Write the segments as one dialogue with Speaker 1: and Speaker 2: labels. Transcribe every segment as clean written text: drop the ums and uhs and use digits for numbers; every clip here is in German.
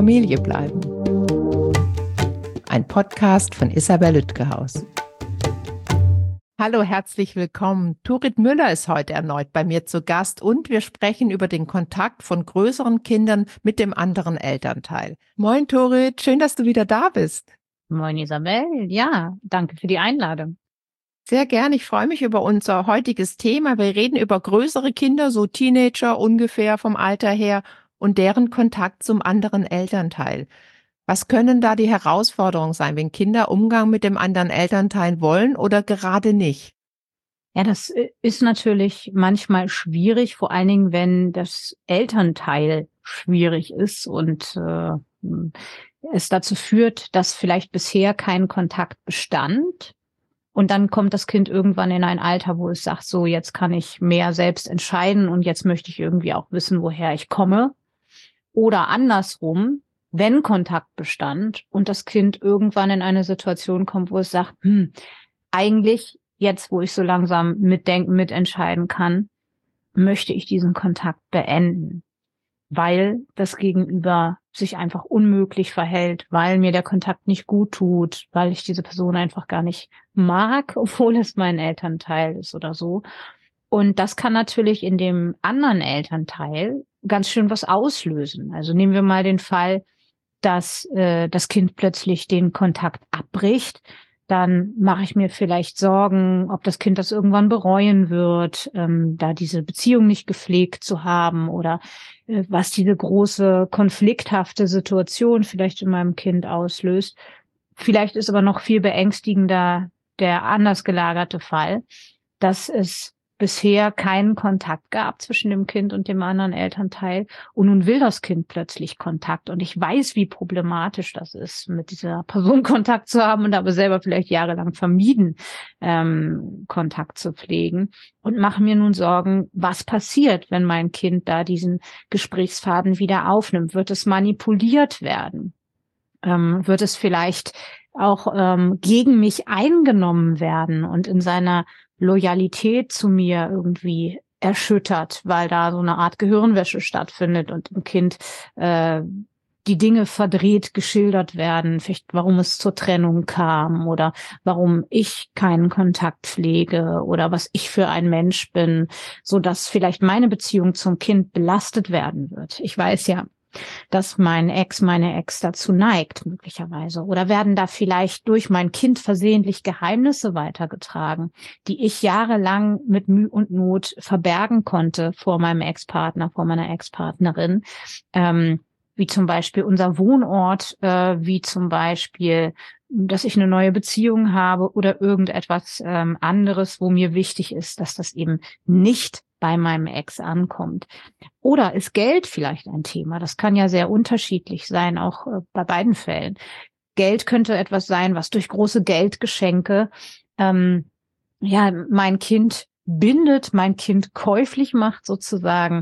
Speaker 1: Familie bleiben. Ein Podcast von Isabel Lütgehaus. Hallo, herzlich willkommen. Turit Müller ist heute erneut bei mir zu Gast und wir sprechen über den Kontakt von größeren Kindern mit dem anderen Elternteil. Moin Turit, schön, dass du wieder da bist.
Speaker 2: Moin Isabel, ja, danke für die Einladung.
Speaker 1: Sehr gern, ich freue mich über unser heutiges Thema. Wir reden über größere Kinder, so Teenager ungefähr vom Alter her und deren Kontakt zum anderen Elternteil. Was können da die Herausforderungen sein, wenn Kinder Umgang mit dem anderen Elternteil wollen oder gerade nicht?
Speaker 2: Ja, das ist natürlich manchmal schwierig, vor allen Dingen, wenn das Elternteil schwierig ist und es dazu führt, dass vielleicht bisher kein Kontakt bestand. Und dann kommt das Kind irgendwann in ein Alter, wo es sagt, so jetzt kann ich mehr selbst entscheiden und jetzt möchte ich irgendwie auch wissen, woher ich komme. Oder andersrum, wenn Kontakt bestand und das Kind irgendwann in eine Situation kommt, wo es sagt, eigentlich jetzt, wo ich so langsam mitdenken, mitentscheiden kann, möchte ich diesen Kontakt beenden, weil das Gegenüber sich einfach unmöglich verhält, weil mir der Kontakt nicht gut tut, weil ich diese Person einfach gar nicht mag, obwohl es mein Elternteil ist oder so. Und das kann natürlich in dem anderen Elternteil ganz schön was auslösen. Also nehmen wir mal den Fall, dass das Kind plötzlich den Kontakt abbricht. Dann mache ich mir vielleicht Sorgen, ob das Kind das irgendwann bereuen wird, da diese Beziehung nicht gepflegt zu haben oder was diese große konflikthafte Situation vielleicht in meinem Kind auslöst. Vielleicht ist aber noch viel beängstigender der anders gelagerte Fall, dass es bisher keinen Kontakt gab zwischen dem Kind und dem anderen Elternteil. Und nun will das Kind plötzlich Kontakt. Und ich weiß, wie problematisch das ist, mit dieser Person Kontakt zu haben und aber selber vielleicht jahrelang vermieden, Kontakt zu pflegen. Und mache mir nun Sorgen, was passiert, wenn mein Kind da diesen Gesprächsfaden wieder aufnimmt? Wird es manipuliert werden? Wird es vielleicht auch gegen mich eingenommen werden und in seiner Loyalität zu mir irgendwie erschüttert, weil da so eine Art Gehirnwäsche stattfindet und im Kind die Dinge verdreht geschildert werden, vielleicht warum es zur Trennung kam oder warum ich keinen Kontakt pflege oder was ich für ein Mensch bin, so dass vielleicht meine Beziehung zum Kind belastet werden wird. Ich weiß ja, dass meine Ex dazu neigt, möglicherweise. Oder werden da vielleicht durch mein Kind versehentlich Geheimnisse weitergetragen, die ich jahrelang mit Mühe und Not verbergen konnte vor meinem Ex-Partner, vor meiner Ex-Partnerin, wie zum Beispiel unser Wohnort, wie zum Beispiel, dass ich eine neue Beziehung habe oder irgendetwas anderes, wo mir wichtig ist, dass das eben nicht bei meinem Ex ankommt. Oder ist Geld vielleicht ein Thema? Das kann ja sehr unterschiedlich sein, auch bei beiden Fällen. Geld könnte etwas sein, was durch große Geldgeschenke mein Kind bindet, mein Kind käuflich macht sozusagen,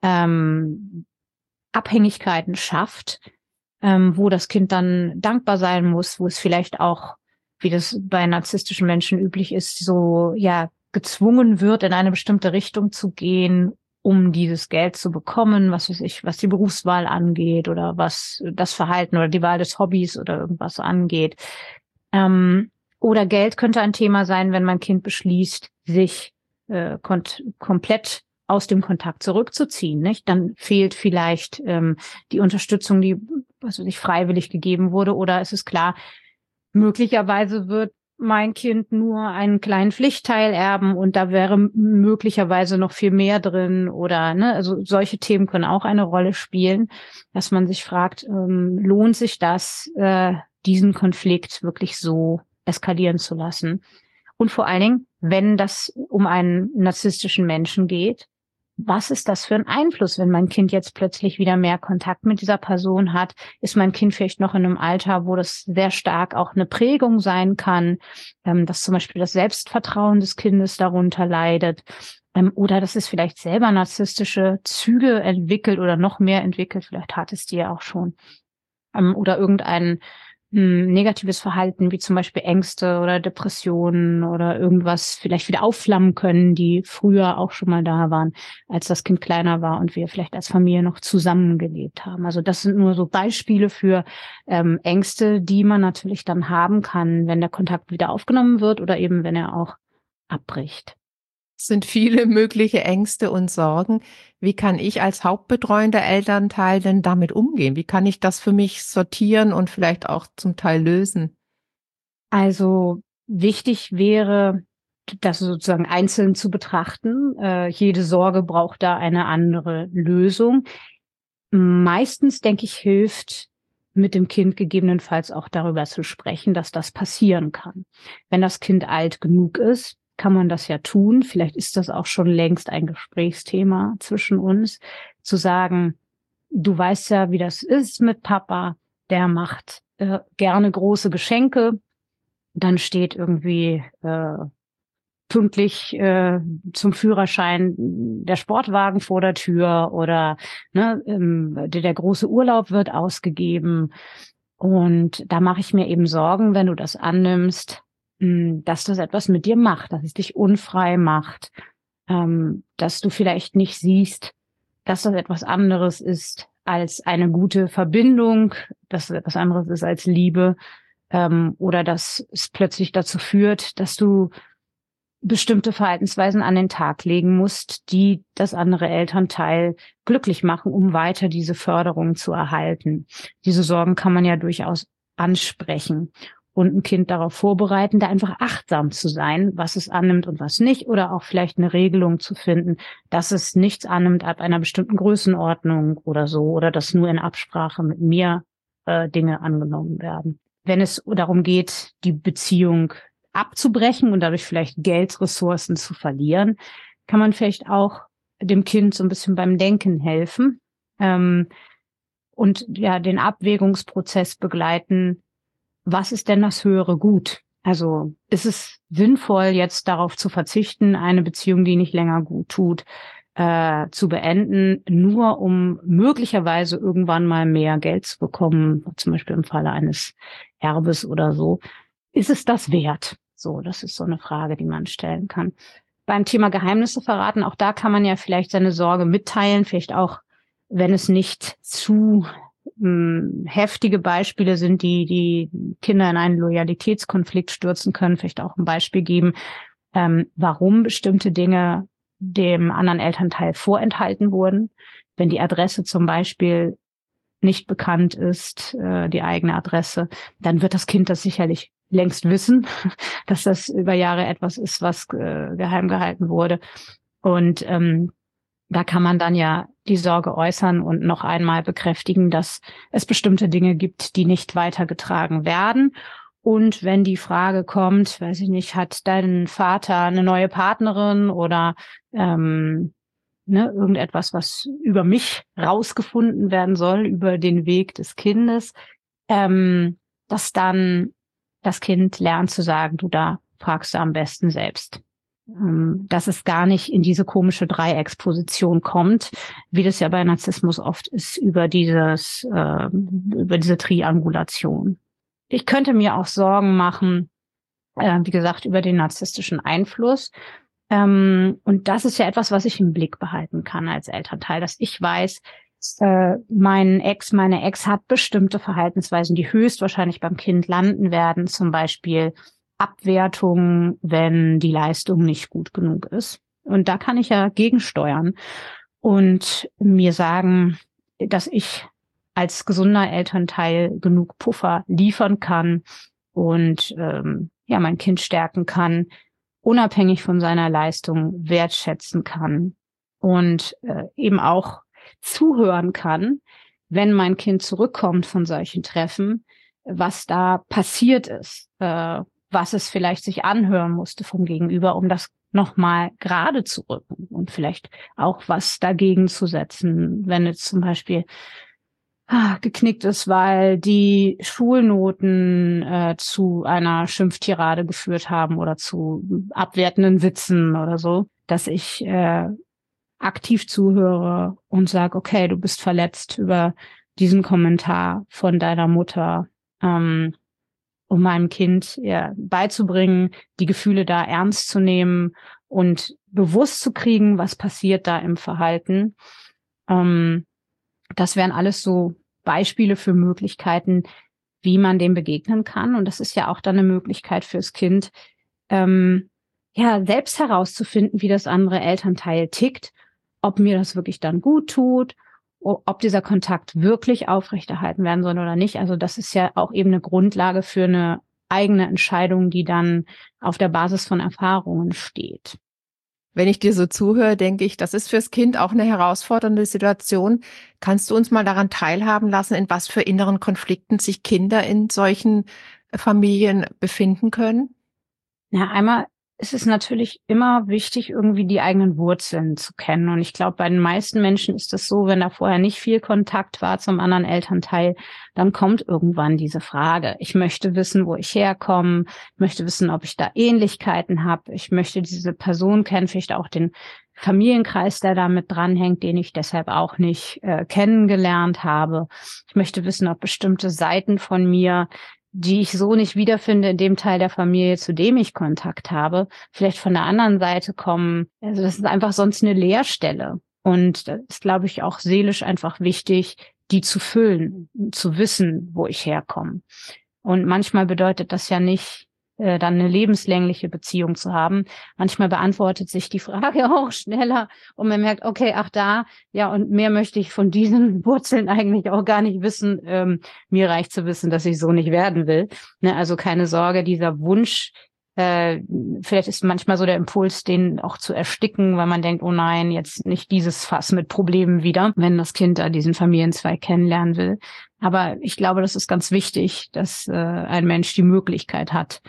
Speaker 2: Abhängigkeiten schafft, wo das Kind dann dankbar sein muss, wo es vielleicht auch, wie das bei narzisstischen Menschen üblich ist, so gezwungen wird, in eine bestimmte Richtung zu gehen, um dieses Geld zu bekommen, was weiß ich, was die Berufswahl angeht oder was das Verhalten oder die Wahl des Hobbys oder irgendwas angeht. Oder Geld könnte ein Thema sein, wenn mein Kind beschließt, sich komplett aus dem Kontakt zurückzuziehen, nicht? Dann fehlt vielleicht die Unterstützung, die, was weiß ich, freiwillig gegeben wurde, oder es ist klar, möglicherweise wird mein Kind nur einen kleinen Pflichtteil erben und da wäre möglicherweise noch viel mehr drin oder, also solche Themen können auch eine Rolle spielen, dass man sich fragt, lohnt sich das, diesen Konflikt wirklich so eskalieren zu lassen? Und vor allen Dingen, wenn das um einen narzisstischen Menschen geht, was ist das für ein Einfluss, wenn mein Kind jetzt plötzlich wieder mehr Kontakt mit dieser Person hat? Ist mein Kind vielleicht noch in einem Alter, wo das sehr stark auch eine Prägung sein kann, dass zum Beispiel das Selbstvertrauen des Kindes darunter leidet, oder dass es vielleicht selber narzisstische Züge entwickelt oder noch mehr entwickelt, vielleicht hat es die ja auch schon, oder irgendein negatives Verhalten, wie zum Beispiel Ängste oder Depressionen oder irgendwas vielleicht wieder aufflammen können, die früher auch schon mal da waren, als das Kind kleiner war und wir vielleicht als Familie noch zusammengelebt haben. Also das sind nur so Beispiele für Ängste, die man natürlich dann haben kann, wenn der Kontakt wieder aufgenommen wird oder eben wenn er auch abbricht.
Speaker 1: Es sind viele mögliche Ängste und Sorgen. Wie kann ich als hauptbetreuender Elternteil denn damit umgehen? Wie kann ich das für mich sortieren und vielleicht auch zum Teil lösen?
Speaker 2: Also wichtig wäre, das sozusagen einzeln zu betrachten. Jede Sorge braucht da eine andere Lösung. Meistens, denke ich, hilft mit dem Kind gegebenenfalls auch darüber zu sprechen, dass das passieren kann. Wenn das Kind alt genug ist, kann man das ja tun. Vielleicht ist das auch schon längst ein Gesprächsthema zwischen uns, zu sagen, du weißt ja, wie das ist mit Papa, der macht gerne große Geschenke, dann steht irgendwie pünktlich zum Führerschein der Sportwagen vor der Tür oder der große Urlaub wird ausgegeben. Und da mache ich mir eben Sorgen, wenn du das annimmst, dass das etwas mit dir macht, dass es dich unfrei macht, dass du vielleicht nicht siehst, dass das etwas anderes ist als eine gute Verbindung, dass es etwas anderes ist als Liebe, oder dass es plötzlich dazu führt, dass du bestimmte Verhaltensweisen an den Tag legen musst, die das andere Elternteil glücklich machen, um weiter diese Förderung zu erhalten. Diese Sorgen kann man ja durchaus ansprechen und ein Kind darauf vorbereiten, da einfach achtsam zu sein, was es annimmt und was nicht, oder auch vielleicht eine Regelung zu finden, dass es nichts annimmt ab einer bestimmten Größenordnung oder so, oder dass nur in Absprache mit mir Dinge angenommen werden. Wenn es darum geht, die Beziehung abzubrechen und dadurch vielleicht Geldressourcen zu verlieren, kann man vielleicht auch dem Kind so ein bisschen beim Denken helfen und ja den Abwägungsprozess begleiten. Was ist denn das höhere Gut? Also ist es sinnvoll, jetzt darauf zu verzichten, eine Beziehung, die nicht länger gut tut, zu beenden, nur um möglicherweise irgendwann mal mehr Geld zu bekommen, zum Beispiel im Falle eines Erbes oder so? Ist es das wert? So, das ist so eine Frage, die man stellen kann. Beim Thema Geheimnisse verraten, auch da kann man ja vielleicht seine Sorge mitteilen, vielleicht auch, wenn es nicht zu heftige Beispiele sind, die Kinder in einen Loyalitätskonflikt stürzen können, vielleicht auch ein Beispiel geben, warum bestimmte Dinge dem anderen Elternteil vorenthalten wurden. Wenn die Adresse zum Beispiel nicht bekannt ist, die eigene Adresse, dann wird das Kind das sicherlich längst wissen, dass das über Jahre etwas ist, was geheim gehalten wurde. Und da kann man dann ja die Sorge äußern und noch einmal bekräftigen, dass es bestimmte Dinge gibt, die nicht weitergetragen werden. Und wenn die Frage kommt, weiß ich nicht, hat dein Vater eine neue Partnerin oder irgendetwas, was über mich rausgefunden werden soll, über den Weg des Kindes, dass dann das Kind lernt zu sagen, du, da fragst du am besten selbst. Dass es gar nicht in diese komische Dreiecksposition kommt, wie das ja bei Narzissmus oft ist, über diese Triangulation. Ich könnte mir auch Sorgen machen, wie gesagt, über den narzisstischen Einfluss. Und das ist ja etwas, was ich im Blick behalten kann als Elternteil, dass ich weiß, meine Ex hat bestimmte Verhaltensweisen, die höchstwahrscheinlich beim Kind landen werden, zum Beispiel Abwertung, wenn die Leistung nicht gut genug ist. Und da kann ich ja gegensteuern und mir sagen, dass ich als gesunder Elternteil genug Puffer liefern kann und mein Kind stärken kann, unabhängig von seiner Leistung wertschätzen kann und eben auch zuhören kann, wenn mein Kind zurückkommt von solchen Treffen, was da passiert ist, was es vielleicht sich anhören musste vom Gegenüber, um das nochmal gerade zu rücken und vielleicht auch was dagegen zu setzen, wenn es zum Beispiel geknickt ist, weil die Schulnoten zu einer Schimpftirade geführt haben oder zu abwertenden Witzen oder so, dass ich aktiv zuhöre und sage, okay, du bist verletzt über diesen Kommentar von deiner Mutter. um meinem Kind beizubringen, die Gefühle da ernst zu nehmen und bewusst zu kriegen, was passiert da im Verhalten. Das wären alles so Beispiele für Möglichkeiten, wie man dem begegnen kann. Und das ist ja auch dann eine Möglichkeit fürs Kind, selbst herauszufinden, wie das andere Elternteil tickt, ob mir das wirklich dann gut tut, ob dieser Kontakt wirklich aufrechterhalten werden soll oder nicht. Also das ist ja auch eben eine Grundlage für eine eigene Entscheidung, die dann auf der Basis von Erfahrungen steht.
Speaker 1: Wenn ich dir so zuhöre, denke ich, das ist fürs Kind auch eine herausfordernde Situation. Kannst du uns mal daran teilhaben lassen, in was für inneren Konflikten sich Kinder in solchen Familien befinden können?
Speaker 2: Ja, einmal ist es natürlich immer wichtig, irgendwie die eigenen Wurzeln zu kennen. Und ich glaube, bei den meisten Menschen ist das so, wenn da vorher nicht viel Kontakt war zum anderen Elternteil, dann kommt irgendwann diese Frage. Ich möchte wissen, wo ich herkomme. Ich möchte wissen, ob ich da Ähnlichkeiten habe. Ich möchte diese Person kennen, vielleicht auch den Familienkreis, der da mit dranhängt, den ich deshalb auch nicht kennengelernt habe. Ich möchte wissen, ob bestimmte Seiten von mir, die ich so nicht wiederfinde in dem Teil der Familie, zu dem ich Kontakt habe, vielleicht von der anderen Seite kommen. Also das ist einfach sonst eine Leerstelle. Und das ist, glaube ich, auch seelisch einfach wichtig, die zu füllen, zu wissen, wo ich herkomme. Und manchmal bedeutet das ja nicht, dann eine lebenslängliche Beziehung zu haben. Manchmal beantwortet sich die Frage auch schneller und man merkt, okay, ach da, ja, und mehr möchte ich von diesen Wurzeln eigentlich auch gar nicht wissen. Mir reicht zu wissen, dass ich so nicht werden will. Ne, also keine Sorge, dieser Wunsch, vielleicht ist manchmal so der Impuls, den auch zu ersticken, weil man denkt, oh nein, jetzt nicht dieses Fass mit Problemen wieder, wenn das Kind da diesen Familienzweig kennenlernen will. Aber ich glaube, das ist ganz wichtig, dass ein Mensch die Möglichkeit hat,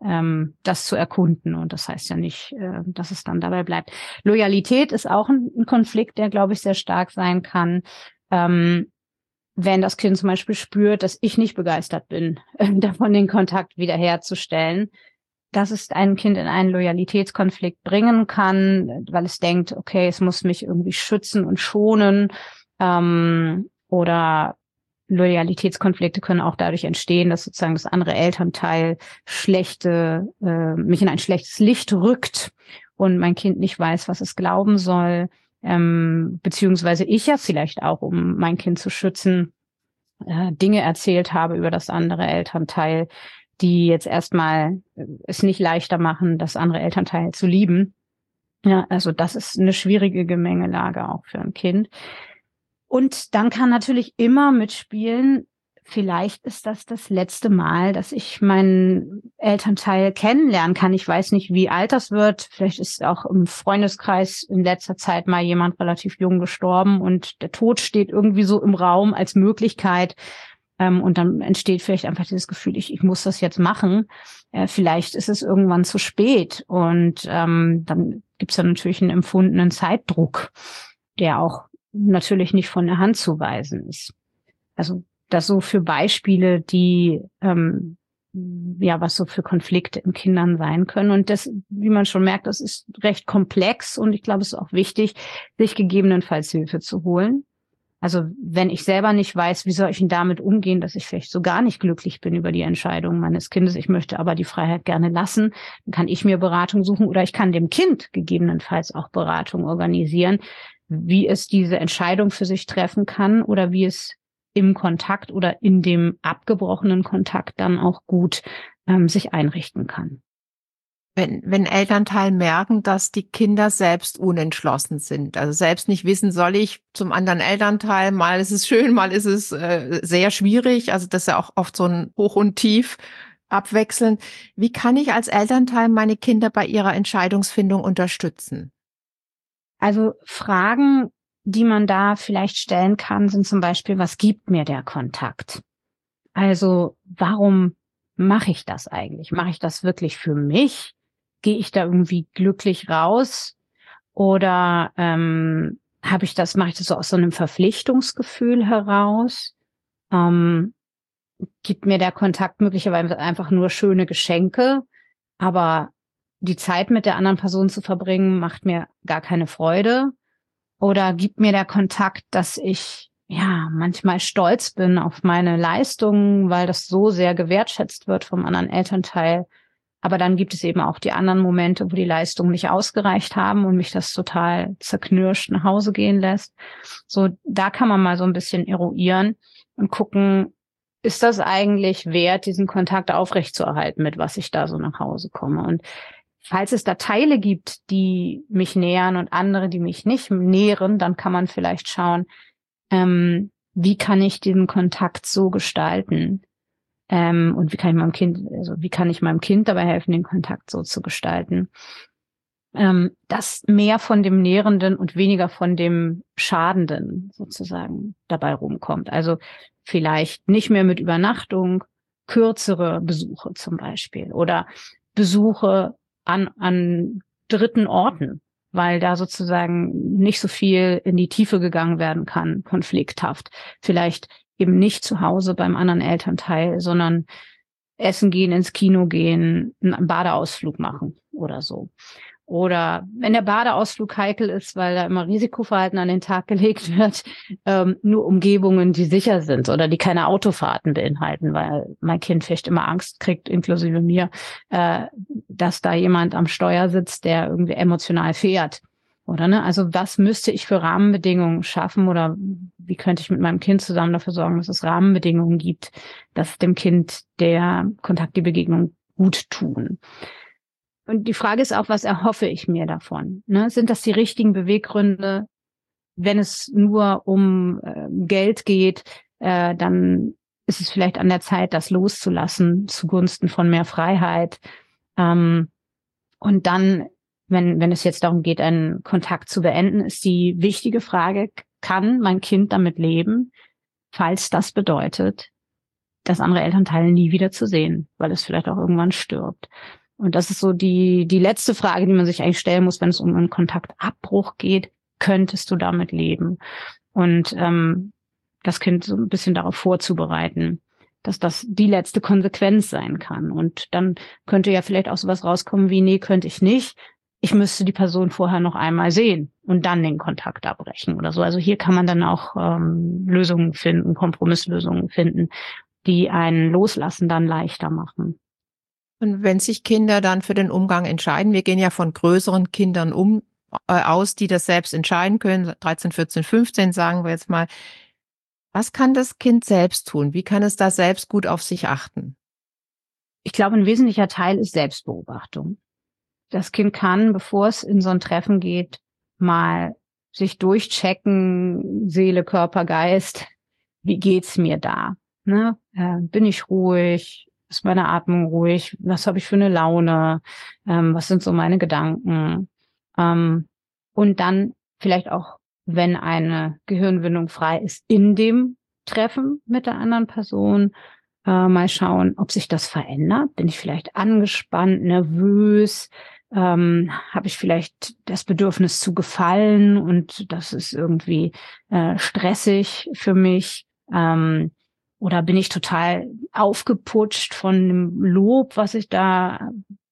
Speaker 2: das zu erkunden. Und das heißt ja nicht, dass es dann dabei bleibt. Loyalität ist auch ein Konflikt, der, glaube ich, sehr stark sein kann. Wenn das Kind zum Beispiel spürt, dass ich nicht begeistert bin, davon den Kontakt wiederherzustellen, dass es ein Kind in einen Loyalitätskonflikt bringen kann, weil es denkt, okay, es muss mich irgendwie schützen und schonen, oder Loyalitätskonflikte können auch dadurch entstehen, dass sozusagen das andere Elternteil mich in ein schlechtes Licht rückt und mein Kind nicht weiß, was es glauben soll, beziehungsweise ich ja vielleicht auch, um mein Kind zu schützen, Dinge erzählt habe über das andere Elternteil, die jetzt erstmal es nicht leichter machen, das andere Elternteil zu lieben. Ja, also das ist eine schwierige Gemengelage auch für ein Kind. Und dann kann natürlich immer mitspielen, vielleicht ist das letzte Mal, dass ich meinen Elternteil kennenlernen kann. Ich weiß nicht, wie alt das wird. Vielleicht ist auch im Freundeskreis in letzter Zeit mal jemand relativ jung gestorben und der Tod steht irgendwie so im Raum als Möglichkeit. Und dann entsteht vielleicht einfach dieses Gefühl, ich muss das jetzt machen. Vielleicht ist es irgendwann zu spät. Und dann gibt es ja natürlich einen empfundenen Zeitdruck, der auch natürlich nicht von der Hand zu weisen ist. Also das so für Beispiele, die was so für Konflikte in Kindern sein können. Und das, wie man schon merkt, das ist recht komplex und ich glaube, es ist auch wichtig, sich gegebenenfalls Hilfe zu holen. Also wenn ich selber nicht weiß, wie soll ich denn damit umgehen, dass ich vielleicht so gar nicht glücklich bin über die Entscheidung meines Kindes, ich möchte aber die Freiheit gerne lassen, dann kann ich mir Beratung suchen oder ich kann dem Kind gegebenenfalls auch Beratung organisieren, wie es diese Entscheidung für sich treffen kann oder wie es im Kontakt oder in dem abgebrochenen Kontakt dann auch gut sich einrichten kann.
Speaker 1: Wenn Elternteil merken, dass die Kinder selbst unentschlossen sind, also selbst nicht wissen, soll ich zum anderen Elternteil, mal ist es schön, mal ist es sehr schwierig, also das ist ja auch oft so ein Hoch und Tief abwechselnd. Wie kann ich als Elternteil meine Kinder bei ihrer Entscheidungsfindung unterstützen?
Speaker 2: Also Fragen, die man da vielleicht stellen kann, sind zum Beispiel, was gibt mir der Kontakt? Also warum mache ich das eigentlich? Mache ich das wirklich für mich? Gehe ich da irgendwie glücklich raus? Oder mache ich das so aus so einem Verpflichtungsgefühl heraus? Gibt mir der Kontakt möglicherweise einfach nur schöne Geschenke, aber die Zeit mit der anderen Person zu verbringen, macht mir gar keine Freude? Oder gibt mir der Kontakt, dass ich manchmal stolz bin auf meine Leistungen, weil das so sehr gewertschätzt wird vom anderen Elternteil. Aber dann gibt es eben auch die anderen Momente, wo die Leistungen nicht ausgereicht haben und mich das total zerknirscht nach Hause gehen lässt. So, da kann man mal so ein bisschen eruieren und gucken, ist das eigentlich wert, diesen Kontakt aufrechtzuerhalten, mit was ich da so nach Hause komme? Und falls es da Teile gibt, die mich nähern und andere, die mich nicht nähren, dann kann man vielleicht schauen, wie kann ich diesen Kontakt so gestalten? Und wie kann ich meinem Kind dabei helfen, den Kontakt so zu gestalten? Dass mehr von dem Nährenden und weniger von dem Schadenden sozusagen dabei rumkommt. Also vielleicht nicht mehr mit Übernachtung, kürzere Besuche zum Beispiel oder Besuche an dritten Orten, weil da sozusagen nicht so viel in die Tiefe gegangen werden kann, konflikthaft. Vielleicht eben nicht zu Hause beim anderen Elternteil, sondern essen gehen, ins Kino gehen, einen Badeausflug machen oder so. Oder wenn der Badeausflug heikel ist, weil da immer Risikoverhalten an den Tag gelegt wird, nur Umgebungen, die sicher sind oder die keine Autofahrten beinhalten, weil mein Kind vielleicht immer Angst kriegt, inklusive mir, dass da jemand am Steuer sitzt, der irgendwie emotional fährt. Oder ne? Also was müsste ich für Rahmenbedingungen schaffen oder wie könnte ich mit meinem Kind zusammen dafür sorgen, dass es Rahmenbedingungen gibt, dass dem Kind der Kontakt, die Begegnung gut tun. Und die Frage ist auch, was erhoffe ich mir davon? Ne? Sind das die richtigen Beweggründe? Wenn es nur um Geld geht, dann ist es vielleicht an der Zeit, das loszulassen zugunsten von mehr Freiheit. Und dann, wenn es jetzt darum geht, einen Kontakt zu beenden, ist die wichtige Frage, kann mein Kind damit leben, falls das bedeutet, das andere Elternteil nie wieder zu sehen, weil es vielleicht auch irgendwann stirbt. Und das ist so die letzte Frage, die man sich eigentlich stellen muss, wenn es um einen Kontaktabbruch geht. Könntest du damit leben? Und das Kind so ein bisschen darauf vorzubereiten, dass das die letzte Konsequenz sein kann. Und dann könnte ja vielleicht auch sowas rauskommen wie, nee, könnte ich nicht. Ich müsste die Person vorher noch einmal sehen und dann den Kontakt abbrechen oder so. Also hier kann man dann auch Lösungen finden, Kompromisslösungen finden, die einen Loslassen dann leichter machen.
Speaker 1: Und wenn sich Kinder dann für den Umgang entscheiden, wir gehen ja von größeren Kindern aus, die das selbst entscheiden können, 13, 14, 15 sagen wir jetzt mal, was kann das Kind selbst tun? Wie kann es da selbst gut auf sich achten?
Speaker 2: Ich glaube, ein wesentlicher Teil ist Selbstbeobachtung. Das Kind kann, bevor es in so ein Treffen geht, mal sich durchchecken, Seele, Körper, Geist, wie geht's mir da? Ne? Bin ich ruhig? Ist meine Atmung ruhig? Was habe ich für eine Laune? Was sind so meine Gedanken? Und dann vielleicht auch, wenn eine Gehirnwindung frei ist, in dem Treffen mit der anderen Person, mal schauen, ob sich das verändert. Bin ich vielleicht angespannt, nervös? Habe ich vielleicht das Bedürfnis zu gefallen und das ist irgendwie stressig für mich? Oder bin ich total aufgeputscht von dem Lob, was ich da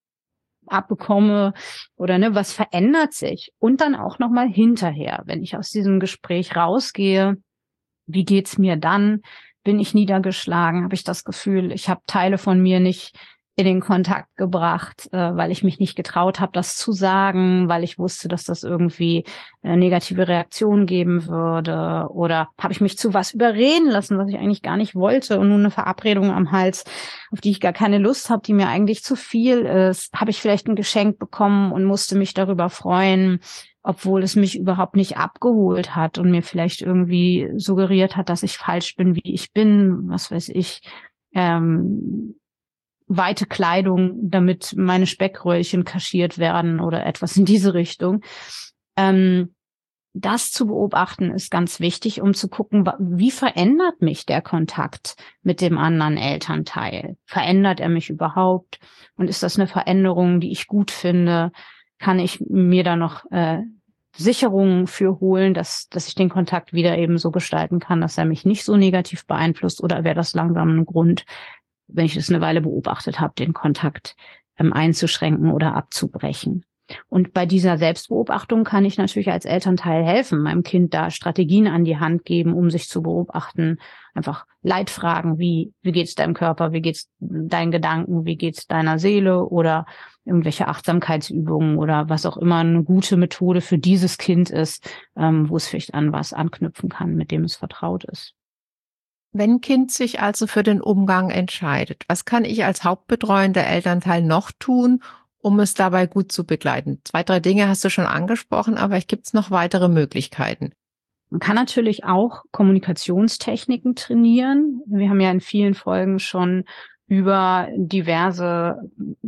Speaker 2: abbekomme? Oder ne, was verändert sich? Und dann auch nochmal hinterher, wenn ich aus diesem Gespräch rausgehe, wie geht's mir dann? Bin ich niedergeschlagen? Habe ich das Gefühl, ich habe Teile von mir nicht in den Kontakt gebracht, weil ich mich nicht getraut habe, das zu sagen, weil ich wusste, dass das irgendwie negative Reaktionen geben würde? Oder habe ich mich zu was überreden lassen, was ich eigentlich gar nicht wollte und nun eine Verabredung am Hals, auf die ich gar keine Lust habe, die mir eigentlich zu viel ist? Habe ich vielleicht ein Geschenk bekommen und musste mich darüber freuen, obwohl es mich überhaupt nicht abgeholt hat und mir vielleicht irgendwie suggeriert hat, dass ich falsch bin, wie ich bin, was weiß ich, weite Kleidung, damit meine Speckröllchen kaschiert werden oder etwas in diese Richtung. Das zu beobachten ist ganz wichtig, um zu gucken, wie verändert mich der Kontakt mit dem anderen Elternteil? Verändert er mich überhaupt? Und ist das eine Veränderung, die ich gut finde? Kann ich mir da noch Sicherungen für holen, dass ich den Kontakt wieder eben so gestalten kann, dass er mich nicht so negativ beeinflusst? Oder wäre das langsam ein Grund, wenn ich das eine Weile beobachtet habe, den Kontakt einzuschränken oder abzubrechen? Und bei dieser Selbstbeobachtung kann ich natürlich als Elternteil helfen, meinem Kind da Strategien an die Hand geben, um sich zu beobachten. Einfach Leitfragen wie geht's deinem Körper, wie geht's deinen Gedanken, wie geht's deiner Seele oder irgendwelche Achtsamkeitsübungen oder was auch immer eine gute Methode für dieses Kind ist, wo es vielleicht an was anknüpfen kann, mit dem es vertraut ist.
Speaker 1: Wenn ein Kind sich also für den Umgang entscheidet, was kann ich als hauptbetreuender Elternteil noch tun, um es dabei gut zu begleiten? 2, 3 Dinge hast du schon angesprochen, aber gibt es noch weitere Möglichkeiten?
Speaker 2: Man kann natürlich auch Kommunikationstechniken trainieren. Wir haben ja in vielen Folgen schon über diverse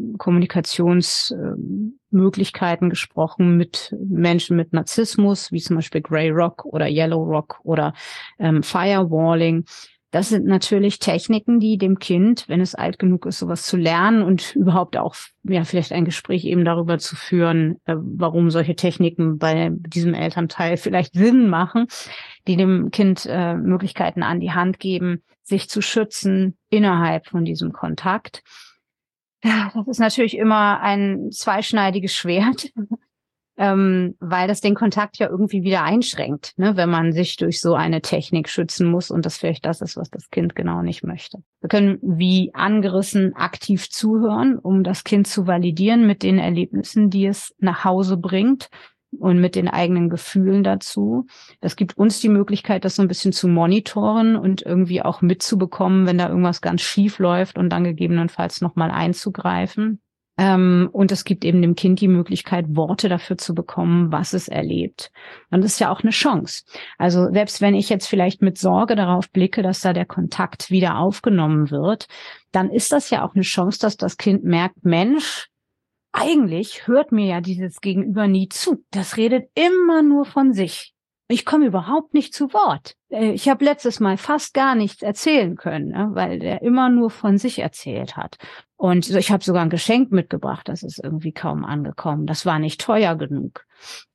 Speaker 2: Kommunikationsmöglichkeiten gesprochen mit Menschen mit Narzissmus, wie zum Beispiel Grey Rock oder Yellow Rock oder Firewalling. Das sind natürlich Techniken, die dem Kind, wenn es alt genug ist, sowas zu lernen und überhaupt auch vielleicht ein Gespräch eben darüber zu führen, warum solche Techniken bei diesem Elternteil vielleicht Sinn machen, die dem Kind Möglichkeiten an die Hand geben, sich zu schützen innerhalb von diesem Kontakt. Ja, das ist natürlich immer ein zweischneidiges Schwert. Weil das den Kontakt ja irgendwie wieder einschränkt, ne, wenn man sich durch so eine Technik schützen muss und das vielleicht das ist, was das Kind genau nicht möchte. Wir können wie angerissen aktiv zuhören, um das Kind zu validieren mit den Erlebnissen, die es nach Hause bringt und mit den eigenen Gefühlen dazu. Das gibt uns die Möglichkeit, das so ein bisschen zu monitoren und irgendwie auch mitzubekommen, wenn da irgendwas ganz schief läuft und dann gegebenenfalls nochmal einzugreifen. Und es gibt eben dem Kind die Möglichkeit, Worte dafür zu bekommen, was es erlebt. Und das ist ja auch eine Chance. Also selbst wenn ich jetzt vielleicht mit Sorge darauf blicke, dass da der Kontakt wieder aufgenommen wird, dann ist das ja auch eine Chance, dass das Kind merkt, Mensch, eigentlich hört mir ja dieses Gegenüber nie zu. Das redet immer nur von sich. Ich komme überhaupt nicht zu Wort. Ich habe letztes Mal fast gar nichts erzählen können, ne, weil der immer nur von sich erzählt hat. Und ich habe sogar ein Geschenk mitgebracht, das ist irgendwie kaum angekommen. Das war nicht teuer genug.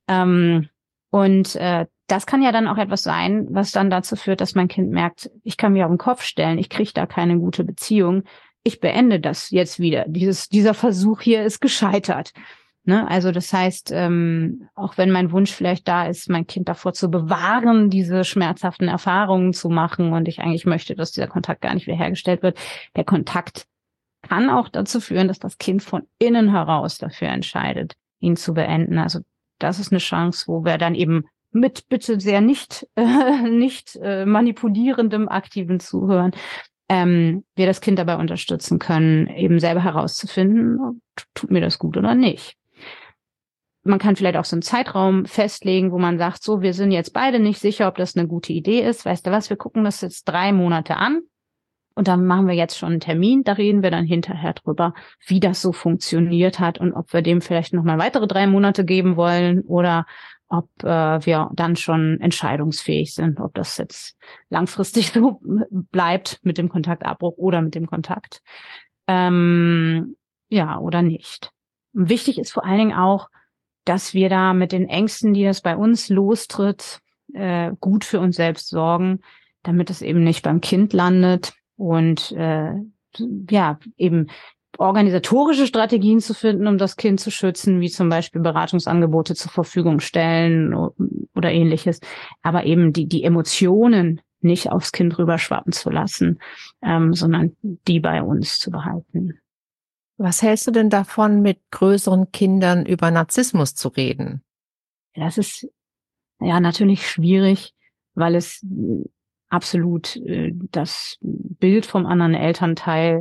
Speaker 2: Das kann ja dann auch etwas sein, was dann dazu führt, dass mein Kind merkt, ich kann mir auf den Kopf stellen, ich kriege da keine gute Beziehung. Ich beende das jetzt wieder. Dieser Versuch hier ist gescheitert. Ne, also das heißt, auch wenn mein Wunsch vielleicht da ist, mein Kind davor zu bewahren, diese schmerzhaften Erfahrungen zu machen und ich eigentlich möchte, dass dieser Kontakt gar nicht wieder hergestellt wird, der Kontakt kann auch dazu führen, dass das Kind von innen heraus dafür entscheidet, ihn zu beenden. Also das ist eine Chance, wo wir dann eben mit bitte sehr nicht manipulierendem aktiven Zuhören wir das Kind dabei unterstützen können, eben selber herauszufinden, tut mir das gut oder nicht. Man kann vielleicht auch so einen Zeitraum festlegen, wo man sagt, so, wir sind jetzt beide nicht sicher, ob das eine gute Idee ist. Weißt du was, wir gucken das jetzt 3 Monate an und dann machen wir jetzt schon einen Termin. Da reden wir dann hinterher drüber, wie das so funktioniert hat und ob wir dem vielleicht nochmal weitere 3 Monate geben wollen oder ob wir dann schon entscheidungsfähig sind, ob das jetzt langfristig so bleibt mit dem Kontaktabbruch oder mit dem Kontakt. Oder nicht. Und wichtig ist vor allen Dingen auch, dass wir da mit den Ängsten, die das bei uns lostritt, gut für uns selbst sorgen, damit es eben nicht beim Kind landet und eben organisatorische Strategien zu finden, um das Kind zu schützen, wie zum Beispiel Beratungsangebote zur Verfügung stellen oder ähnliches, aber eben die Emotionen nicht aufs Kind rüberschwappen zu lassen, sondern die bei uns zu behalten.
Speaker 1: Was hältst du denn davon, mit größeren Kindern über Narzissmus zu reden?
Speaker 2: Das ist ja natürlich schwierig, weil es absolut das Bild vom anderen Elternteil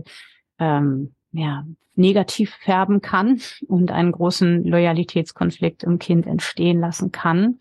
Speaker 2: negativ färben kann und einen großen Loyalitätskonflikt im Kind entstehen lassen kann.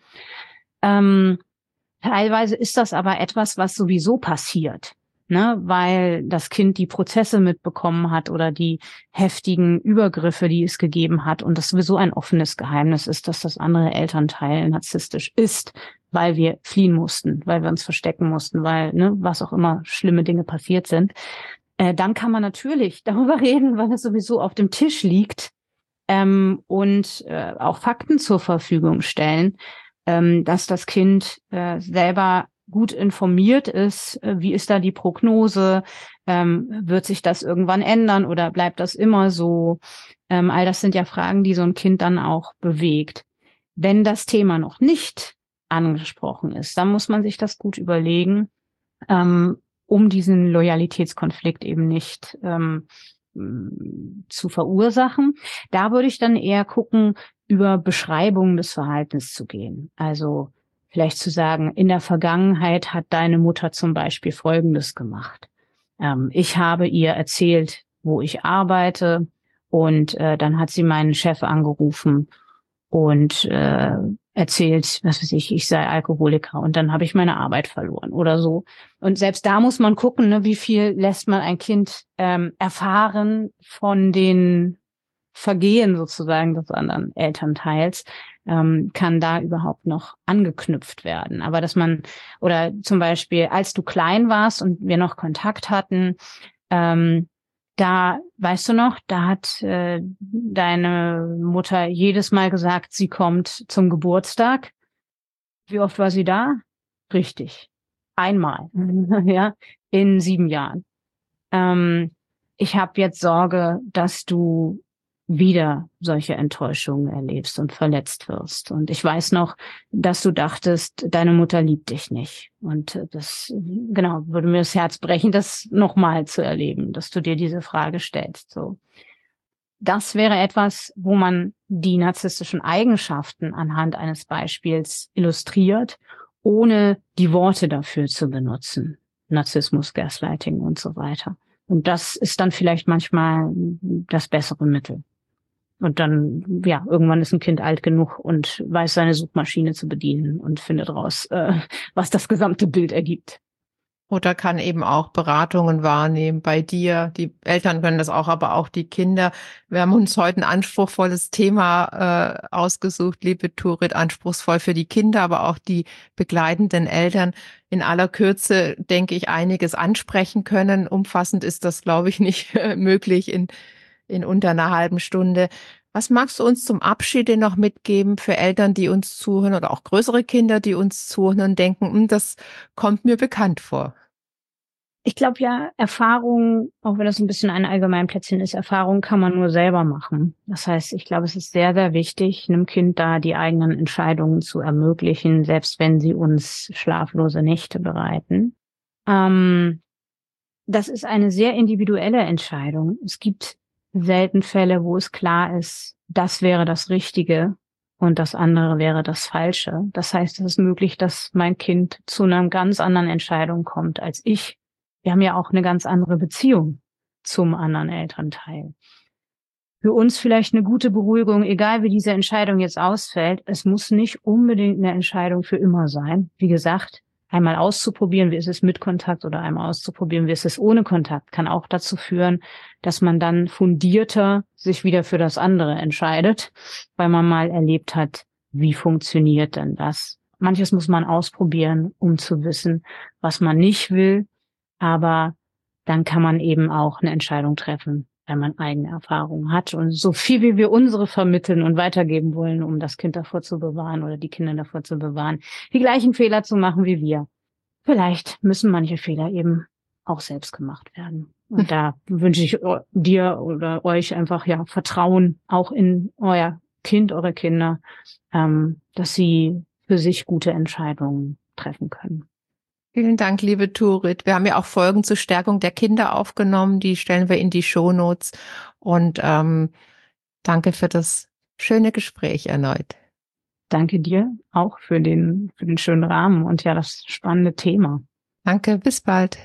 Speaker 2: Teilweise ist das aber etwas, was sowieso passiert. Ne, weil das Kind die Prozesse mitbekommen hat oder die heftigen Übergriffe, die es gegeben hat und das sowieso ein offenes Geheimnis ist, dass das andere Elternteil narzisstisch ist, weil wir fliehen mussten, weil wir uns verstecken mussten, weil was auch immer schlimme Dinge passiert sind. Dann kann man natürlich darüber reden, weil es sowieso auf dem Tisch liegt und auch Fakten zur Verfügung stellen, dass das Kind selber gut informiert ist, wie ist da die Prognose, wird sich das irgendwann ändern oder bleibt das immer so? All das sind ja Fragen, die so ein Kind dann auch bewegt. Wenn das Thema noch nicht angesprochen ist, dann muss man sich das gut überlegen, um diesen Loyalitätskonflikt eben nicht zu verursachen. Da würde ich dann eher gucken, über Beschreibungen des Verhaltens zu gehen. Also vielleicht zu sagen, in der Vergangenheit hat deine Mutter zum Beispiel Folgendes gemacht. Ich habe ihr erzählt, wo ich arbeite, und dann hat sie meinen Chef angerufen und erzählt, was weiß ich sei Alkoholiker, und dann habe ich meine Arbeit verloren oder so. Und selbst da muss man gucken, ne, wie viel lässt man ein Kind erfahren von den Vergehen sozusagen des anderen Elternteils, kann da überhaupt noch angeknüpft werden. Aber dass man, oder zum Beispiel, als du klein warst und wir noch Kontakt hatten, da, weißt du noch, da hat deine Mutter jedes Mal gesagt, sie kommt zum Geburtstag. Wie oft war sie da? Richtig. Einmal. Ja, in 7 Jahren. Ich habe jetzt Sorge, dass du wieder solche Enttäuschungen erlebst und verletzt wirst. Und ich weiß noch, dass du dachtest, deine Mutter liebt dich nicht. Und das, genau, würde mir das Herz brechen, das nochmal zu erleben, dass du dir diese Frage stellst. So, das wäre etwas, wo man die narzisstischen Eigenschaften anhand eines Beispiels illustriert, ohne die Worte dafür zu benutzen. Narzissmus, Gaslighting und so weiter. Und das ist dann vielleicht manchmal das bessere Mittel. Und dann, ja, irgendwann ist ein Kind alt genug und weiß seine Suchmaschine zu bedienen und findet raus, was das gesamte Bild ergibt.
Speaker 1: Oder kann eben auch Beratungen wahrnehmen bei dir. Die Eltern können das auch, aber auch die Kinder. Wir haben uns heute ein anspruchsvolles Thema ausgesucht, liebe Turit, anspruchsvoll für die Kinder, aber auch die begleitenden Eltern. In aller Kürze, denke ich, einiges ansprechen können. Umfassend ist das, glaube ich, nicht möglich in unter einer halben Stunde. Was magst du uns zum Abschied denn noch mitgeben für Eltern, die uns zuhören, oder auch größere Kinder, die uns zuhören und denken, das kommt mir bekannt vor?
Speaker 2: Ich glaube ja, Erfahrung, auch wenn das ein bisschen ein Allgemeinplätzchen ist, Erfahrung kann man nur selber machen. Das heißt, ich glaube, es ist sehr, sehr wichtig, einem Kind da die eigenen Entscheidungen zu ermöglichen, selbst wenn sie uns schlaflose Nächte bereiten. Das ist eine sehr individuelle Entscheidung. Es gibt selten Fälle, wo es klar ist, das wäre das Richtige und das andere wäre das Falsche. Das heißt, es ist möglich, dass mein Kind zu einer ganz anderen Entscheidung kommt als ich. Wir haben ja auch eine ganz andere Beziehung zum anderen Elternteil. Für uns vielleicht eine gute Beruhigung, egal wie diese Entscheidung jetzt ausfällt. Es muss nicht unbedingt eine Entscheidung für immer sein. Wie gesagt, einmal auszuprobieren, wie ist es mit Kontakt, oder einmal auszuprobieren, wie ist es ohne Kontakt, kann auch dazu führen, dass man dann fundierter sich wieder für das andere entscheidet, weil man mal erlebt hat, wie funktioniert denn das. Manches muss man ausprobieren, um zu wissen, was man nicht will, aber dann kann man eben auch eine Entscheidung treffen, wenn man eigene Erfahrungen hat. Und so viel wie wir unsere vermitteln und weitergeben wollen, um das Kind davor zu bewahren oder die Kinder davor zu bewahren, die gleichen Fehler zu machen wie wir. Vielleicht müssen manche Fehler eben auch selbst gemacht werden. Und da wünsche ich dir oder euch einfach ja Vertrauen auch in euer Kind, eure Kinder, dass sie für sich gute Entscheidungen treffen können.
Speaker 1: Vielen Dank, liebe Turit. Wir haben ja auch Folgen zur Stärkung der Kinder aufgenommen. Die stellen wir in die Shownotes. Und danke für das schöne Gespräch erneut.
Speaker 2: Danke dir auch für den schönen Rahmen und ja, das spannende Thema.
Speaker 1: Danke, bis bald.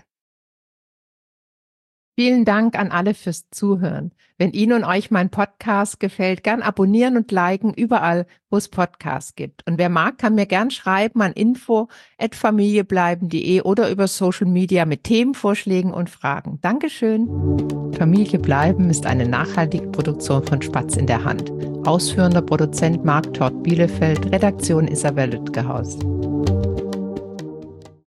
Speaker 1: Vielen Dank an alle fürs Zuhören. Wenn Ihnen und euch mein Podcast gefällt, gern abonnieren und liken überall, wo es Podcasts gibt. Und wer mag, kann mir gern schreiben an info@familiebleiben.de oder über Social Media mit Themenvorschlägen und Fragen. Dankeschön. Familie bleiben ist eine nachhaltige Produktion von Spatz in der Hand. Ausführender Produzent Marc Tort Bielefeld, Redaktion Isabel Lütgehaus.